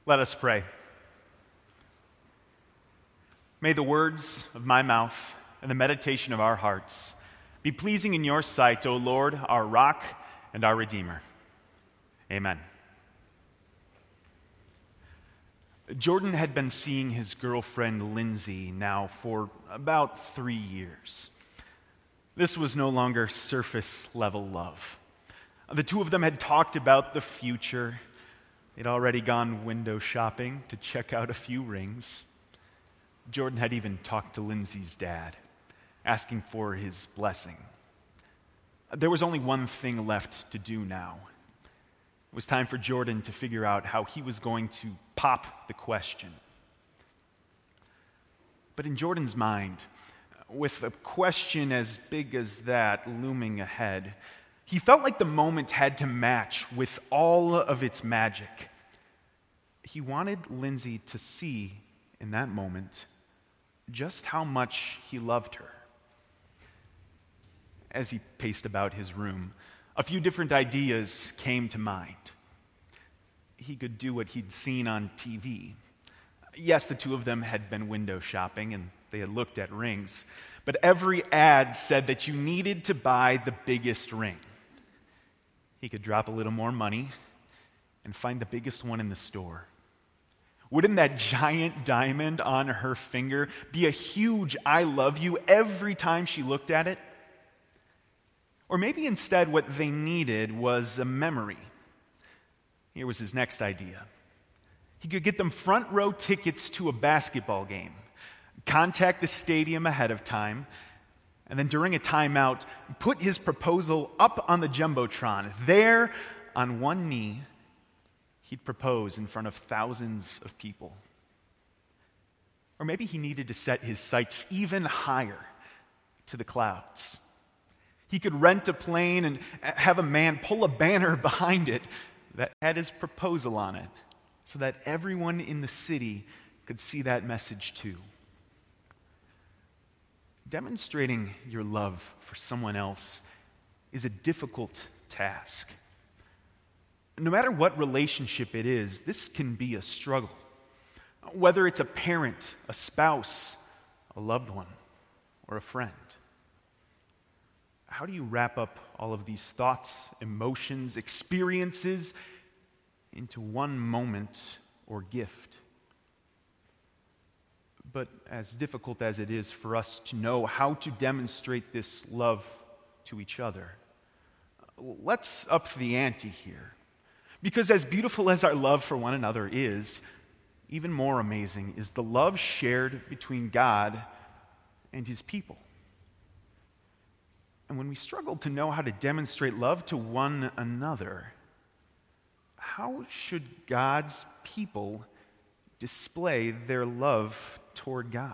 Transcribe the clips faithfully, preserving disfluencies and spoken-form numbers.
Let us pray. May the words of my mouth and the meditation of our hearts be pleasing in your sight, O Lord, our rock and our Redeemer. Amen. Jordan had been seeing his girlfriend Lindsay now for about three years. This was no longer surface-level love. The two of them had talked about the future. They'd already gone window shopping to check out a few rings. Jordan had even talked to Lindsay's dad, asking for his blessing. There was only one thing left to do now. It was time for Jordan to figure out how he was going to pop the question. But in Jordan's mind, with a question as big as that looming ahead, he felt like the moment had to match with all of its magic. He wanted Lindsay to see in that moment just how much he loved her. As he paced about his room, a few different ideas came to mind. He could do what he'd seen on T V. Yes, the two of them had been window shopping and they had looked at rings, but every ad said that you needed to buy the biggest ring. He could drop a little more money and find the biggest one in the store. Wouldn't that giant diamond on her finger be a huge I love you every time she looked at it? Or maybe instead what they needed was a memory. Here was his next idea. He could get them front row tickets to a basketball game, contact the stadium ahead of time, and then during a timeout, put his proposal up on the Jumbotron. There, on one knee, he'd propose in front of thousands of people. Or maybe he needed to set his sights even higher to the clouds. He could rent a plane and have a man pull a banner behind it that had his proposal on it so that everyone in the city could see that message too. Demonstrating your love for someone else is a difficult task. No matter what relationship it is, this can be a struggle. Whether it's a parent, a spouse, a loved one, or a friend. How do you wrap up all of these thoughts, emotions, experiences into one moment or gift? But as difficult as it is for us to know how to demonstrate this love to each other, let's up the ante here. Because as beautiful as our love for one another is, even more amazing is the love shared between God and His people. And when we struggle to know how to demonstrate love to one another, how should God's people display their love toward God?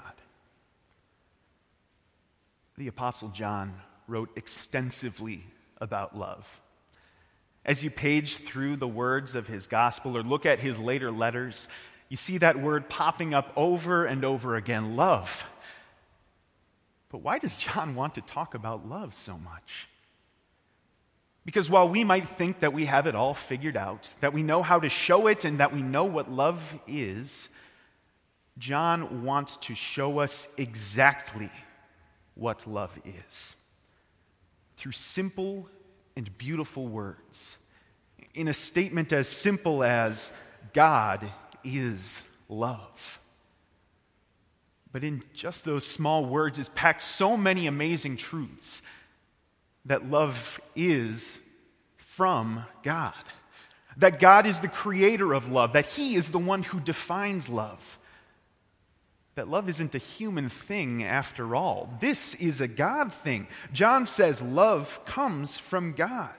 The Apostle John wrote extensively about love. As you page through the words of his gospel or look at his later letters, you see that word popping up over and over again, love. But why does John want to talk about love so much? Because while we might think that we have it all figured out, that we know how to show it and that we know what love is, John wants to show us exactly what love is. Through simple and beautiful words. In a statement as simple as, God is love. But in just those small words is packed so many amazing truths that love is from God. That God is the creator of love. That He is the one who defines love. That love isn't a human thing after all. This is a God thing. John says love comes from God.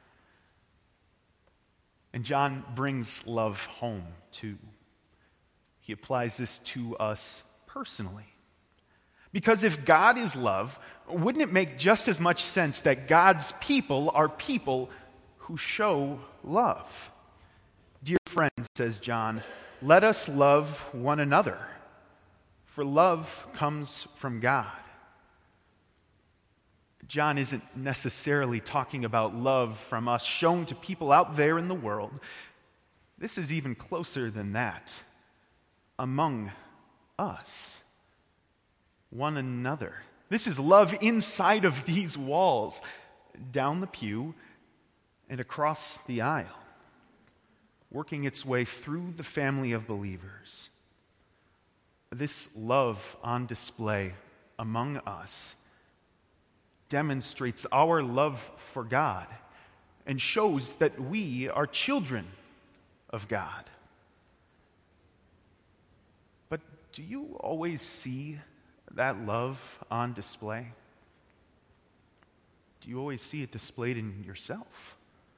And John brings love home too. He applies this to us personally. Because if God is love, wouldn't it make just as much sense that God's people are people who show love? Dear friends, says John, let us love one another, for love comes from God. John isn't necessarily talking about love from us shown to people out there in the world. This is even closer than that. Among us, one another. This is love inside of these walls, down the pew and across the aisle, working its way through the family of believers. This love on display among us demonstrates our love for God and shows that we are children of God. But do you always see that love on display? Do you always see it displayed in yourself?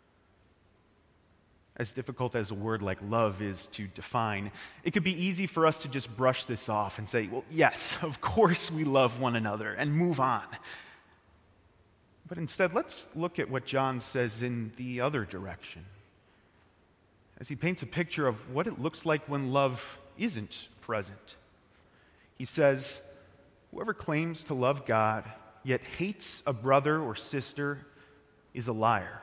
As difficult as a word like love is to define, it could be easy for us to just brush this off and say, well, yes, of course we love one another, and move on. But instead, let's look at what John says in the other direction, as he paints a picture of what it looks like when love isn't present. He says, whoever claims to love God, yet hates a brother or sister, is a liar.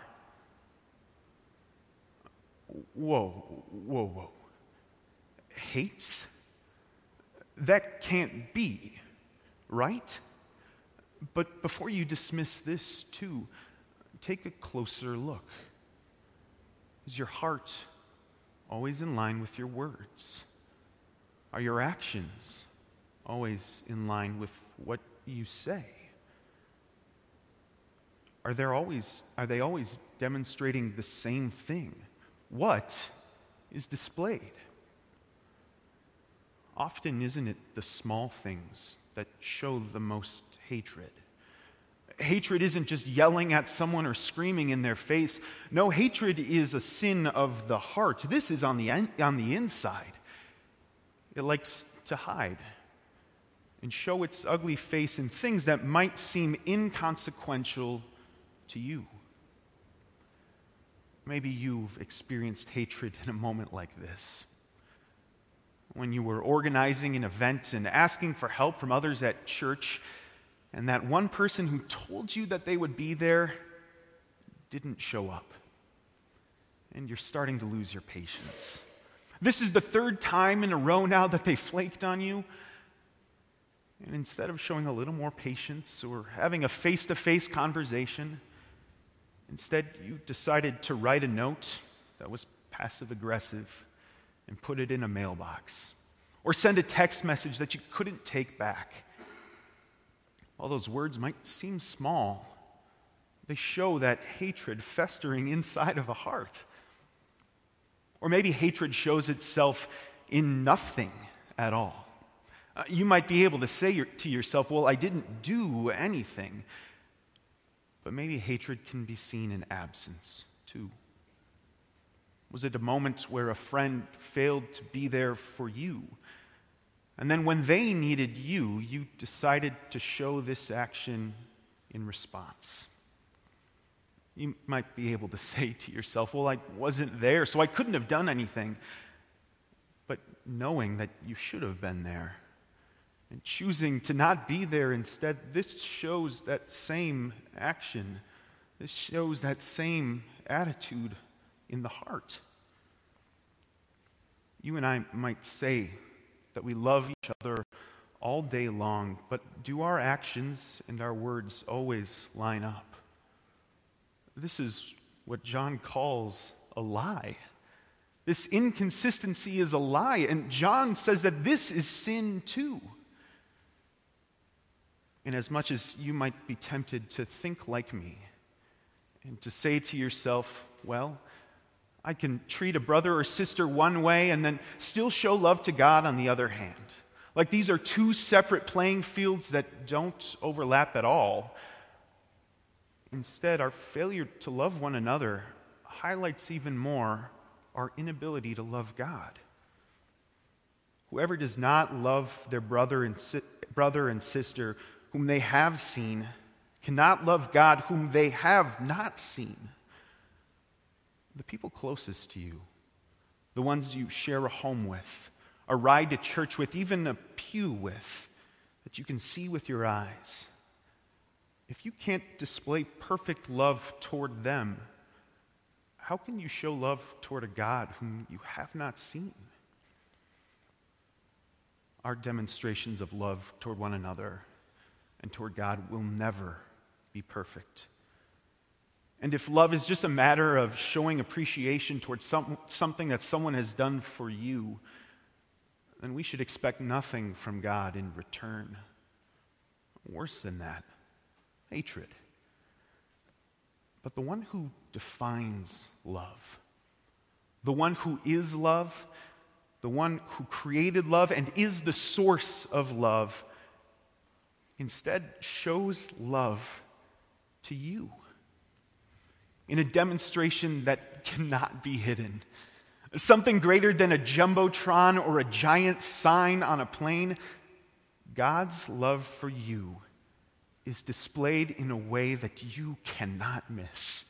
Whoa, whoa, whoa. Hates? That can't be, right? But before you dismiss this too, take a closer look. Is your heart always in line with your words? Are your actions always in line with what you say? Are there always are they always demonstrating the same thing? What is displayed? Often, isn't it the small things that show the most hatred? Hatred isn't just yelling at someone or screaming in their face. No, hatred is a sin of the heart. This is on the, on the inside. It likes to hide and show its ugly face in things that might seem inconsequential to you. Maybe you've experienced hatred in a moment like this, when you were organizing an event and asking for help from others at church, and that one person who told you that they would be there didn't show up, and you're starting to lose your patience. This is the third time in a row now that they flaked on you, and instead of showing a little more patience or having a face-to-face conversation, instead, you decided to write a note that was passive-aggressive and put it in a mailbox, or send a text message that you couldn't take back. While those words might seem small, they show that hatred festering inside of a heart. Or maybe hatred shows itself in nothing at all. Uh, you might be able to say your, to yourself, well, I didn't do anything. But maybe hatred can be seen in absence, too. Was it a moment where a friend failed to be there for you? And then when they needed you, you decided to show this action in response. You might be able to say to yourself, well, I wasn't there, so I couldn't have done anything. But knowing that you should have been there, and choosing to not be there instead, this shows that same action. This shows that same attitude in the heart. You and I might say that we love each other all day long, but do our actions and our words always line up? This is what John calls a lie. This inconsistency is a lie, and John says that this is sin too. And as much as you might be tempted to think like me and to say to yourself, well, I can treat a brother or sister one way and then still show love to God on the other hand. Like these are two separate playing fields that don't overlap at all. Instead, our failure to love one another highlights even more our inability to love God. Whoever does not love their brother and si- brother and sister whom they have seen cannot love God whom they have not seen. The people closest to you, the ones you share a home with, a ride to church with, even a pew with, that you can see with your eyes. If you can't display perfect love toward them, how can you show love toward a God whom you have not seen? Our demonstrations of love toward one another and toward God will never be perfect. And if love is just a matter of showing appreciation towards some, something that someone has done for you, then we should expect nothing from God in return. Worse than that, hatred. But the one who defines love, the one who is love, the one who created love and is the source of love, instead shows love to you in a demonstration that cannot be hidden. Something greater than a jumbotron or a giant sign on a plane. God's love for you is displayed in a way that you cannot miss.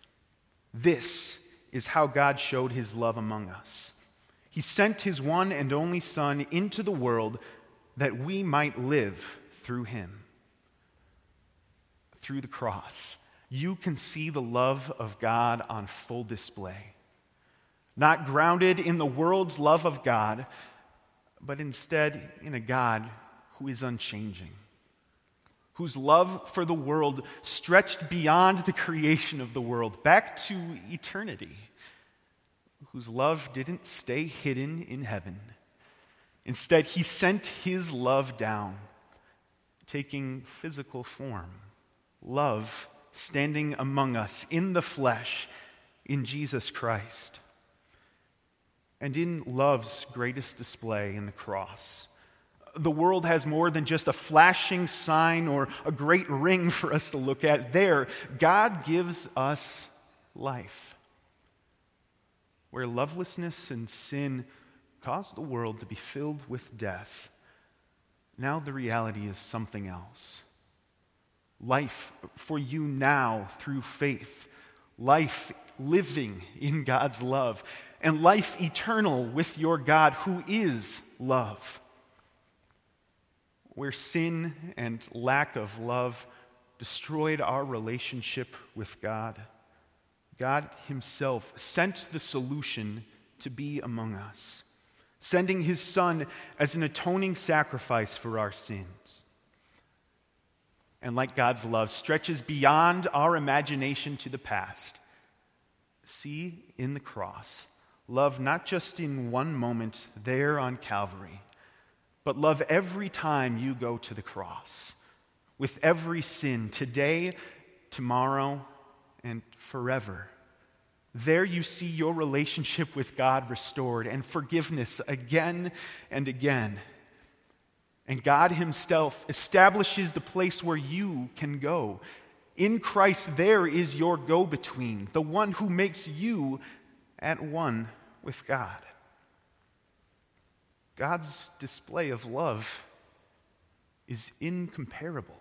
This is how God showed his love among us. He sent his one and only Son into the world that we might live through him. Through the cross, you can see the love of God on full display. Not grounded in the world's love of God, but instead in a God who is unchanging, whose love for the world stretched beyond the creation of the world, back to eternity, whose love didn't stay hidden in heaven. Instead, he sent his love down, taking physical form, love standing among us in the flesh, in Jesus Christ. And in love's greatest display in the cross, the world has more than just a flashing sign or a great ring for us to look at. There, God gives us life. Where lovelessness and sin caused the world to be filled with death, now the reality is something else. Life for you now through faith. Life living in God's love. And life eternal with your God who is love. Where sin and lack of love destroyed our relationship with God, God himself sent the solution to be among us, sending his Son as an atoning sacrifice for our sins. And like God's love stretches beyond our imagination to the past, see in the cross love not just in one moment there on Calvary, but love every time you go to the cross, with every sin, today, tomorrow, and forever. There you see your relationship with God restored and forgiveness again and again. And God himself establishes the place where you can go. In Christ there is your go-between, the one who makes you at one with God. God's display of love is incomparable.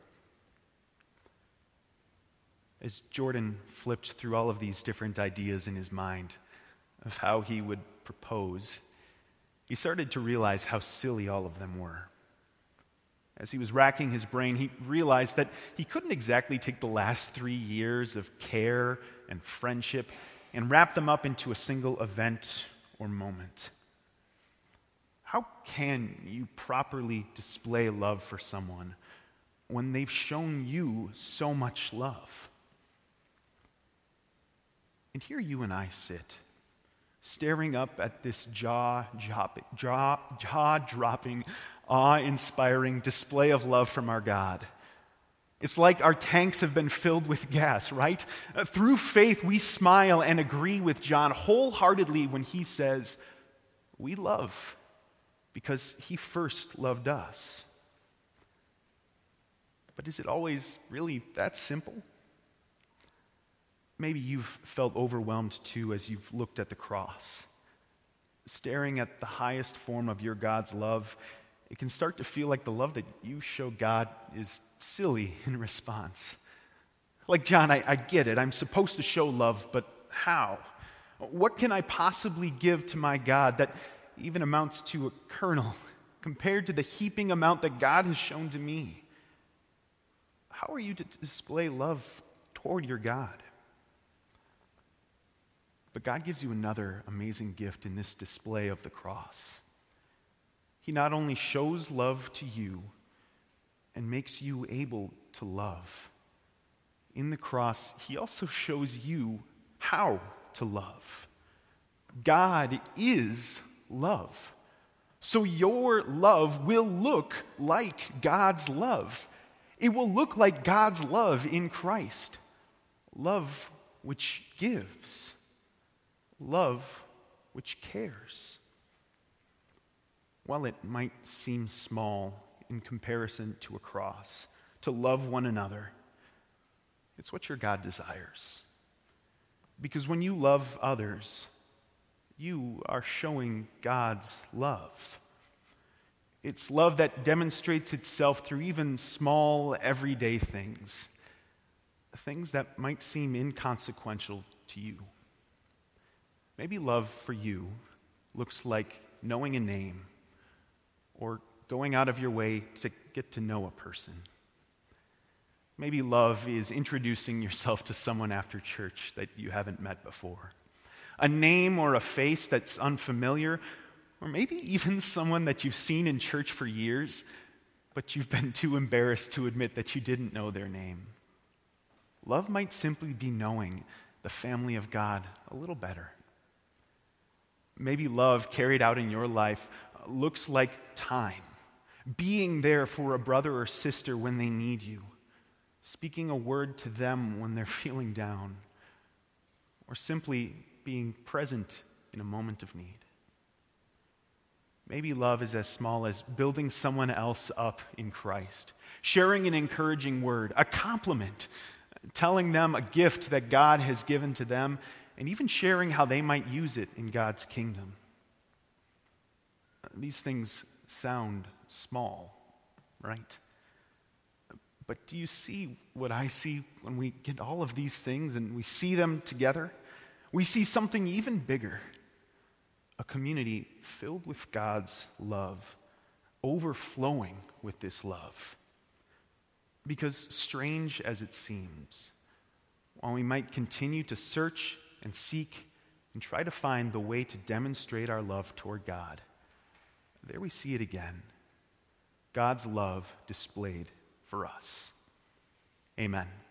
As Jordan flipped through all of these different ideas in his mind of how he would propose, he started to realize how silly all of them were. As he was racking his brain, he realized that he couldn't exactly take the last three years of care and friendship and wrap them up into a single event or moment. How can you properly display love for someone when they've shown you so much love? And here you and I sit, staring up at this jaw-dropping, jaw, jaw-dropping, awe-inspiring display of love from our God. It's like our tanks have been filled with gas, right? Uh, through faith, we smile and agree with John wholeheartedly when he says, we love because he first loved us. But is it always really that simple? Maybe you've felt overwhelmed too as you've looked at the cross. Staring at the highest form of your God's love, it can start to feel like the love that you show God is silly in response. Like, John, I, I get it. I'm supposed to show love, but how? What can I possibly give to my God that even amounts to a kernel compared to the heaping amount that God has shown to me? How are you to display love toward your God? But God gives you another amazing gift in this display of the cross. He not only shows love to you and makes you able to love. In the cross, he also shows you how to love. God is love. So your love will look like God's love. It will look like God's love in Christ. Love which gives. Love which cares. While it might seem small in comparison to a cross, to love one another, it's what your God desires. Because when you love others, you are showing God's love. It's love that demonstrates itself through even small, everyday things, things that might seem inconsequential to you. Maybe love for you looks like knowing a name or going out of your way to get to know a person. Maybe love is introducing yourself to someone after church that you haven't met before. A name or a face that's unfamiliar, or maybe even someone that you've seen in church for years, but you've been too embarrassed to admit that you didn't know their name. Love might simply be knowing the family of God a little better. Maybe love carried out in your life looks like time, being there for a brother or sister when they need you, speaking a word to them when they're feeling down, or simply being present in a moment of need. Maybe love is as small as building someone else up in Christ, sharing an encouraging word, a compliment, telling them a gift that God has given to them, and even sharing how they might use it in God's kingdom. These things sound small, right? But do you see what I see when we get all of these things and we see them together? We see something even bigger, a community filled with God's love, overflowing with this love. Because strange as it seems, while we might continue to search and seek and try to find the way to demonstrate our love toward God, there we see it again. God's love displayed for us. Amen.